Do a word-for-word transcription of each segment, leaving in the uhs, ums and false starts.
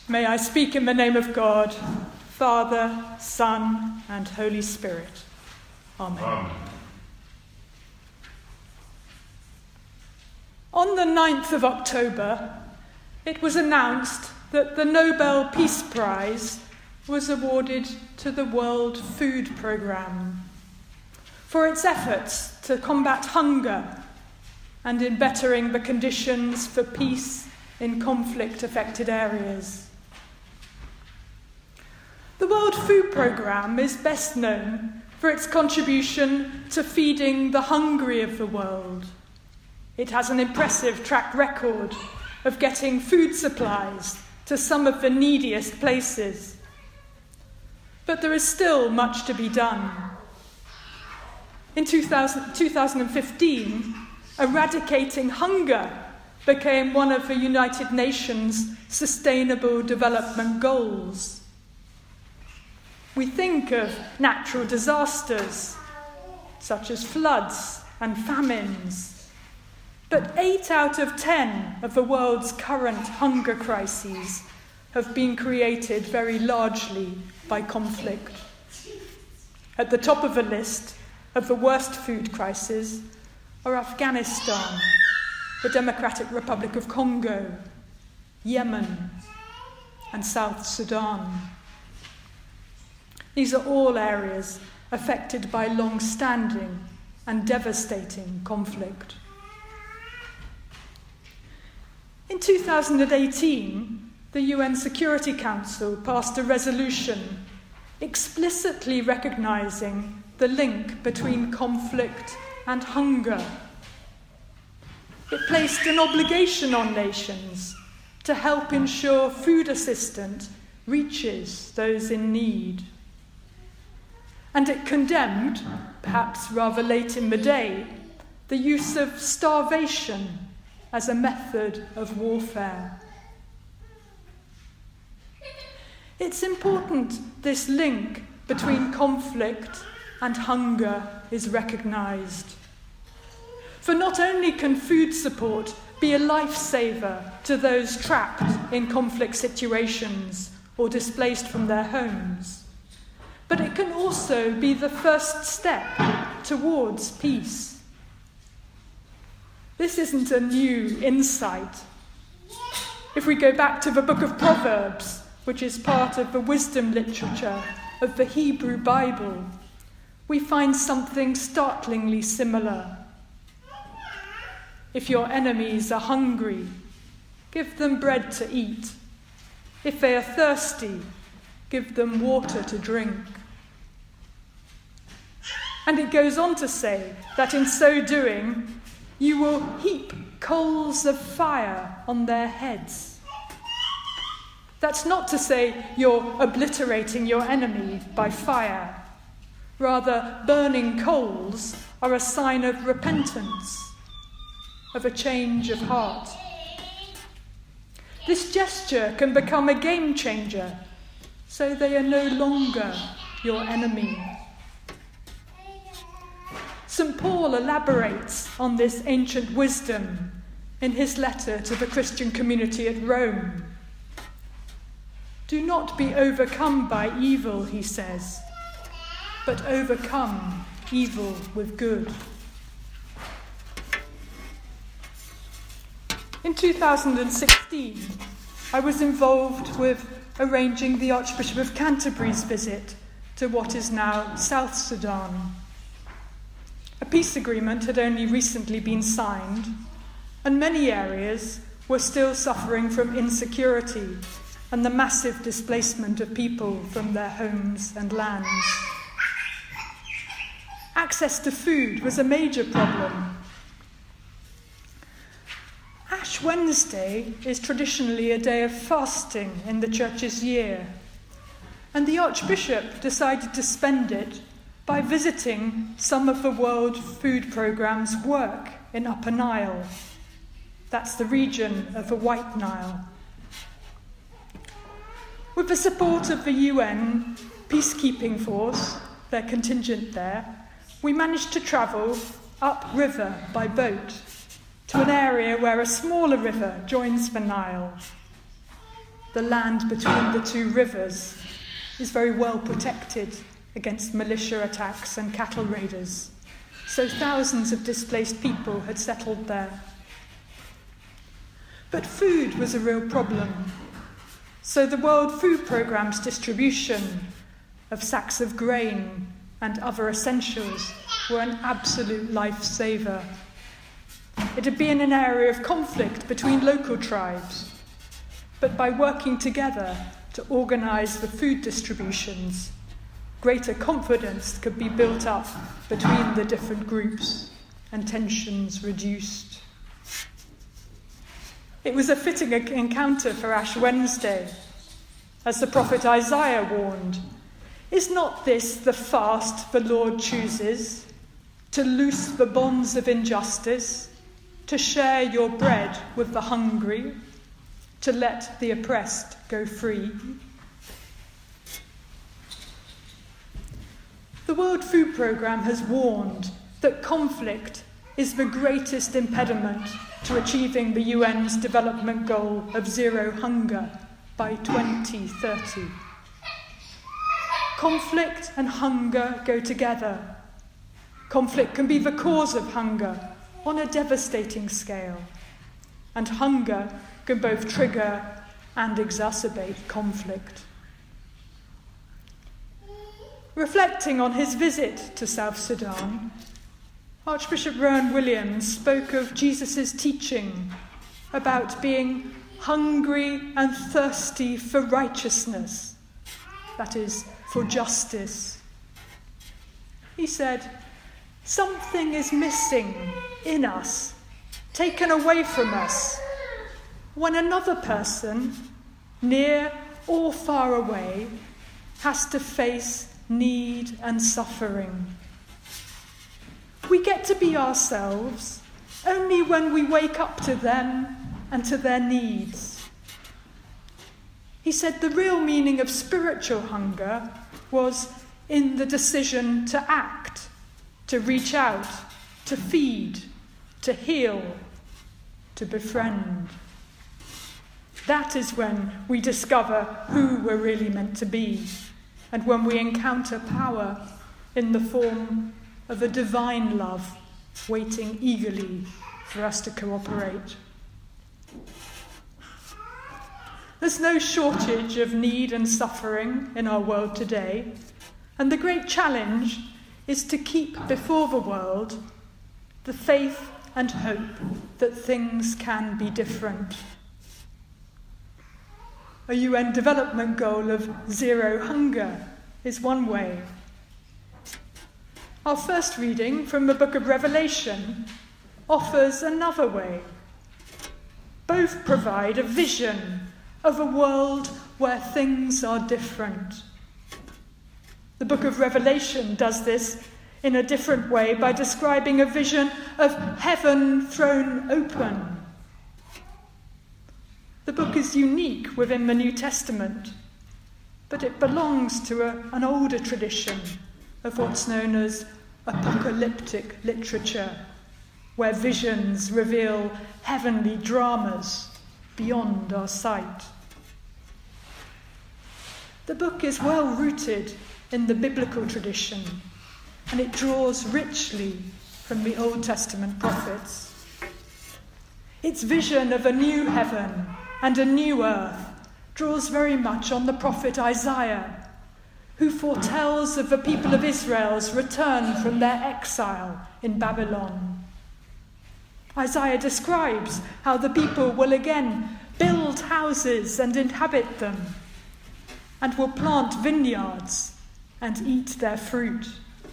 May I speak in the name of God, Father, Son, and Holy Spirit. Amen. Amen. On the ninth of October, it was announced that the Nobel Peace Prize was awarded to the World Food Programme for its efforts to combat hunger and in bettering the conditions for peace in conflict-affected areas. The World Food Programme is best known for its contribution to feeding the hungry of the world. It has an impressive track record of getting food supplies to some of the neediest places. But there is still much to be done. In two thousand, twenty fifteen, eradicating hunger became one of the United Nations Sustainable Development Goals. We think of natural disasters, such as floods and famines, but eight out of ten of the world's current hunger crises have been created very largely by conflict. At the top of the list of the worst food crises are Afghanistan, the Democratic Republic of Congo, Yemen, and South Sudan. These are all areas affected by long-standing and devastating conflict. In two thousand eighteen, the U N Security Council passed a resolution explicitly recognising the link between conflict and hunger. It placed an obligation on nations to help ensure food assistance reaches those in need. And it condemned, perhaps rather late in the day, the use of starvation as a method of warfare. It's important this link between conflict and hunger is recognised. For not only can food support be a lifesaver to those trapped in conflict situations or displaced from their homes, but it can also be the first step towards peace. This isn't a new insight. If we go back to the book of Proverbs, which is part of the wisdom literature of the Hebrew Bible, we find something startlingly similar. If your enemies are hungry, give them bread to eat. If they are thirsty, give them water to drink. And it goes on to say that in so doing, you will heap coals of fire on their heads. That's not to say you're obliterating your enemy by fire. Rather, burning coals are a sign of repentance, of a change of heart. This gesture can become a game changer, so they are no longer your enemy. Saint Paul elaborates on this ancient wisdom in his letter to the Christian community at Rome. Do not be overcome by evil, he says, but overcome evil with good. In two thousand sixteen, I was involved with arranging the Archbishop of Canterbury's visit to what is now South Sudan. A peace agreement had only recently been signed, and many areas were still suffering from insecurity and the massive displacement of people from their homes and lands. Access to food was a major problem. Ash Wednesday is traditionally a day of fasting in the church's year, and the Archbishop decided to spend it by visiting some of the World Food Programme's work in Upper Nile. That's the region of the White Nile. With the support of the U N peacekeeping force, their contingent there, we managed to travel upriver by boat to an area where a smaller river joins the Nile. the land between the two rivers, is very well protected against militia attacks and cattle raiders, so thousands of displaced people had settled there. But food was a real problem, so the World Food Programme's distribution of sacks of grain and other essentials were an absolute lifesaver. It had been an area of conflict between local tribes, but by working together to organise the food distributions, greater confidence could be built up between the different groups and tensions reduced. It was a fitting encounter for Ash Wednesday, as the prophet Isaiah warned, "Is not this the fast the Lord chooses, to loose the bonds of injustice, to share your bread with the hungry, to let the oppressed go free?" The World Food Programme has warned that conflict is the greatest impediment to achieving the U N's development goal of zero hunger by twenty thirty. Conflict and hunger go together. Conflict can be the cause of hunger on a devastating scale, and hunger can both trigger and exacerbate conflict. Reflecting on his visit to South Sudan, Archbishop Rowan Williams spoke of Jesus' teaching about being hungry and thirsty for righteousness, that is, for justice. He said, "Something is missing in us, taken away from us, when another person, near or far away, has to face need and suffering. We get to be ourselves only when we wake up to them and to their needs." He said the real meaning of spiritual hunger was in the decision to act, to reach out, to feed, to heal, to befriend. That is when we discover who we're really meant to be, and when we encounter power in the form of a divine love waiting eagerly for us to cooperate. There's no shortage of need and suffering in our world today, and the great challenge is to keep before the world the faith and hope that things can be different. A U N development goal of zero hunger is one way. Our first reading from the book of Revelation offers another way. Both provide a vision of a world where things are different. The book of Revelation does this in a different way by describing a vision of heaven thrown open. The book is unique within the New Testament, but it belongs to a, an older tradition of what's known as apocalyptic literature, where visions reveal heavenly dramas beyond our sight. The book is well rooted in the biblical tradition, and it draws richly from the Old Testament prophets. Its vision of a new heaven and a new earth draws very much on the prophet Isaiah, who foretells of the people of Israel's return from their exile in Babylon. Isaiah describes how the people will again build houses and inhabit them, and will plant vineyards and eat their fruit.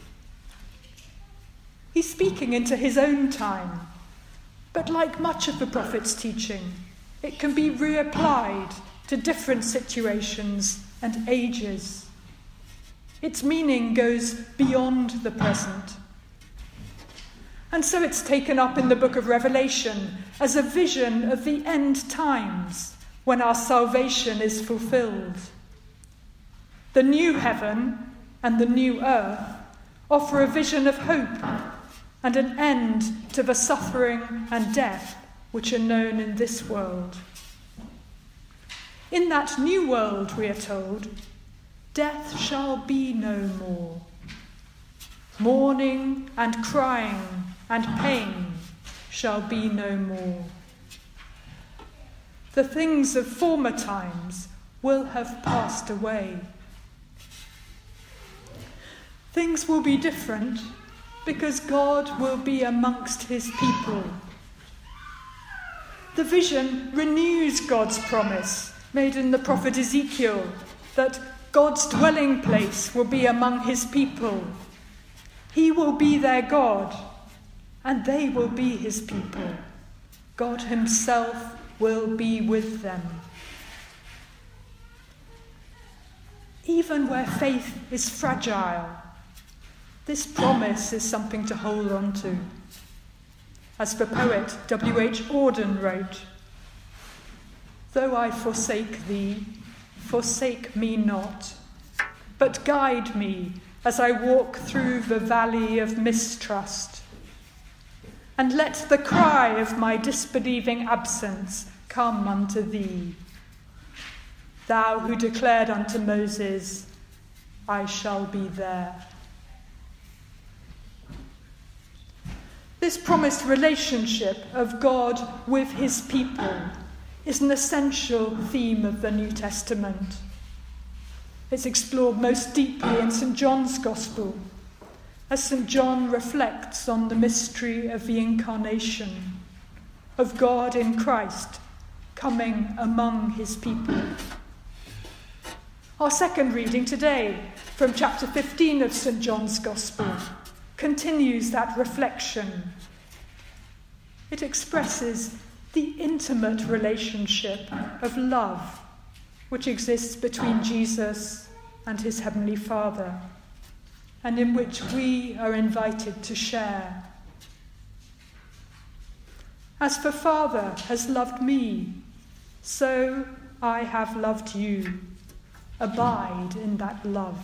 He's speaking into his own time, but like much of the prophet's teaching, it can be reapplied to different situations and ages. Its meaning goes beyond the present. And so it's taken up in the book of Revelation as a vision of the end times when our salvation is fulfilled. The new heaven and the new earth offer a vision of hope and an end to the suffering and death which are known in this world. In that new world, we are told, death shall be no more. Mourning and crying and pain shall be no more. The things of former times will have passed away. Things will be different because God will be amongst his people. The vision renews God's promise made in the prophet Ezekiel that God's dwelling place will be among his people. He will be their God, and they will be his people. God himself will be with them. Even where faith is fragile, this promise is something to hold on to. As the poet W H Auden wrote, "Though I forsake thee, forsake me not, but guide me as I walk through the valley of mistrust. And let the cry of my disbelieving absence come unto thee. Thou who declared unto Moses, I shall be there." This promised relationship of God with his people is an essential theme of the New Testament. It's explored most deeply in Saint John's Gospel, as Saint John reflects on the mystery of the Incarnation, of God in Christ coming among his people. Our second reading today, from chapter fifteen of Saint John's Gospel, continues that reflection. It expresses the intimate relationship of love which exists between Jesus and his Heavenly Father, and in which we are invited to share. As the Father has loved me, so I have loved you. Abide in that love.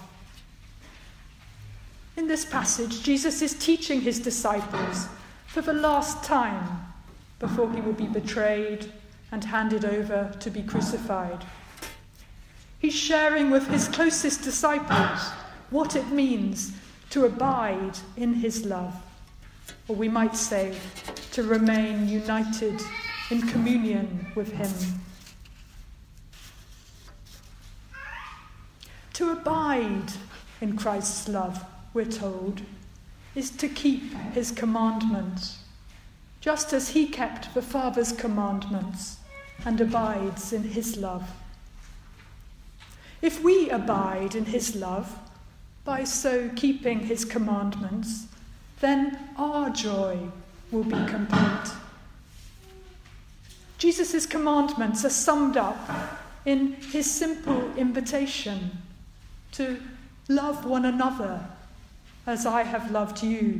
In this passage, Jesus is teaching his disciples for the last time before he will be betrayed and handed over to be crucified. He's sharing with his closest disciples what it means to abide in his love, or we might say, to remain united in communion with him. To abide in Christ's love, we're told, is to keep his commandments, just as he kept the Father's commandments and abides in his love. If we abide in his love, by so keeping his commandments, then our joy will be complete. Jesus' commandments are summed up in his simple invitation to love one another as I have loved you.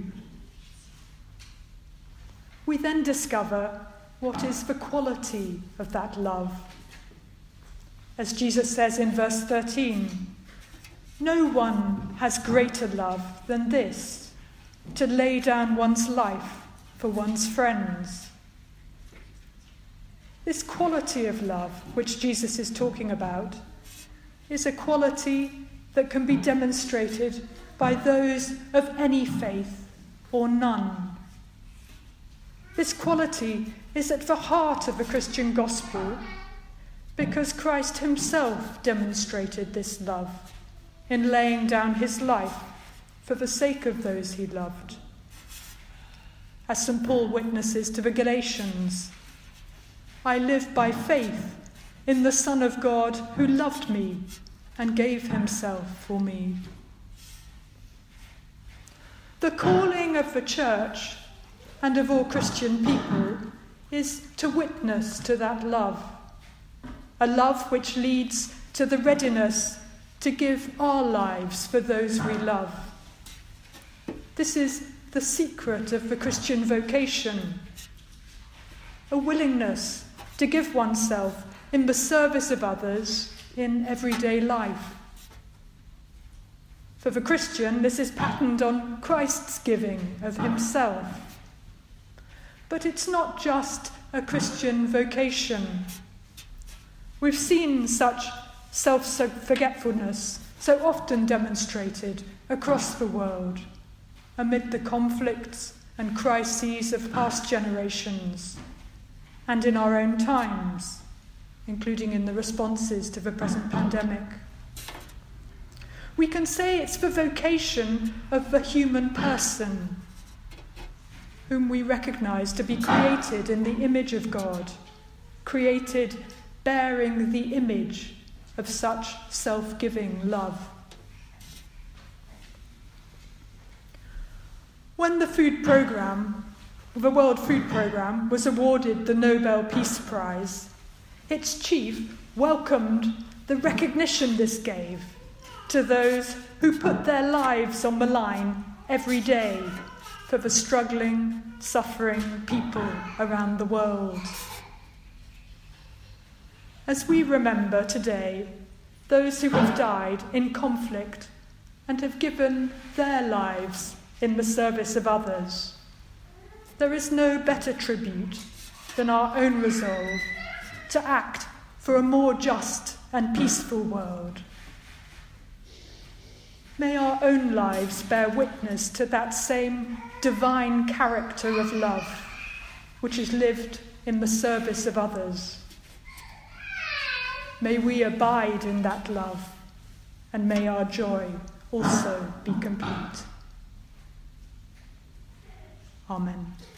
We then discover what is the quality of that love. As Jesus says in verse thirteen, "No one has greater love than this, to lay down one's life for one's friends." This quality of love, which Jesus is talking about, is a quality that can be demonstrated by those of any faith or none. This quality is at the heart of the Christian gospel because Christ himself demonstrated this love in laying down his life for the sake of those he loved. As Saint Paul witnesses to the Galatians, "I live by faith in the Son of God who loved me and gave himself for me." The calling of the church and of all Christian people is to witness to that love, a love which leads to the readiness to give our lives for those we love. This is the secret of the Christian vocation, a willingness to give oneself in the service of others in everyday life. For the Christian, this is patterned on Christ's giving of himself. But it's not just a Christian vocation. We've seen such self-forgetfulness so often demonstrated across the world, amid the conflicts and crises of past generations, and in our own times, including in the responses to the present pandemic. We can say it's the vocation of the human person, whom we recognise to be created in the image of God, created bearing the image of such self-giving love. When the food programme, the World Food Programme, was awarded the Nobel Peace Prize, its chief welcomed the recognition this gave to those who put their lives on the line every day for the struggling, suffering people around the world. As we remember today those who have died in conflict and have given their lives in the service of others, there is no better tribute than our own resolve to act for a more just and peaceful world. May our own lives bear witness to that same divine character of love, which is lived in the service of others. May we abide in that love, and may our joy also be complete. Amen.